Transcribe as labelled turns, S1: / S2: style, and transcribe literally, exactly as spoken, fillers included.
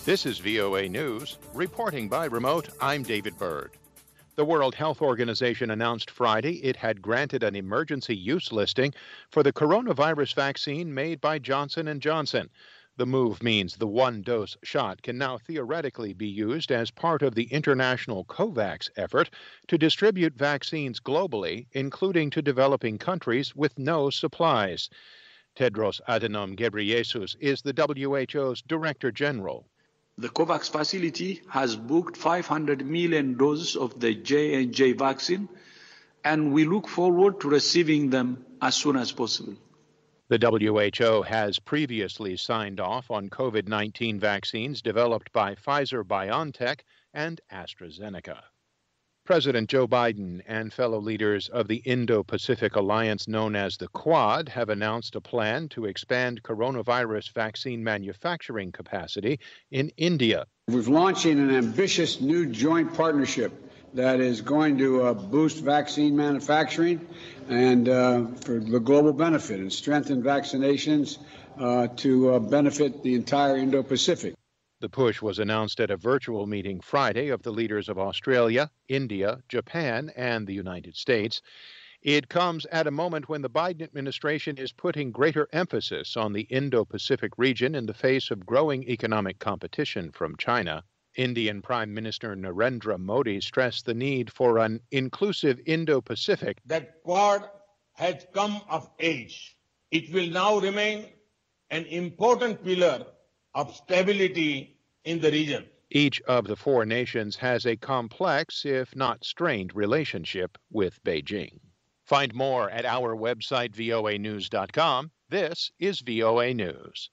S1: This is V O A News. Reporting by remote, I'm David Byrd. The World Health Organization announced Friday it had granted an emergency use listing for the coronavirus vaccine made by Johnson and Johnson. The move means the one-dose shot can now theoretically be used as part of the international COVAX effort to distribute vaccines globally, including to developing countries with no supplies. Tedros Adhanom Ghebreyesus is the W H O's Director General.
S2: The COVAX facility has booked five hundred million doses of the J and J vaccine, and we look forward to receiving them as soon as possible.
S1: The W H O has previously signed off on COVID nineteen vaccines developed by Pfizer-BioNTech and AstraZeneca. President Joe Biden and fellow leaders of the Indo-Pacific Alliance known as the Quad have announced a plan to expand coronavirus vaccine manufacturing capacity in India.
S3: We're launching an ambitious new joint partnership that is going to uh, boost vaccine manufacturing and uh, for the global benefit and strengthen vaccinations uh, to uh, benefit the entire Indo-Pacific.
S1: The push was announced at a virtual meeting Friday of the leaders of Australia, India, Japan, and the United States. It comes at a moment when the Biden administration is putting greater emphasis on the Indo-Pacific region in the face of growing economic competition from China. Indian Prime Minister Narendra Modi stressed the need for an inclusive Indo-Pacific.
S4: That Quad has come of age. It will now remain an important pillar of stability in the region.
S1: Each of the four nations has a complex, if not strained, relationship with Beijing. Find more at our website, V O A news dot com. This is V O A News.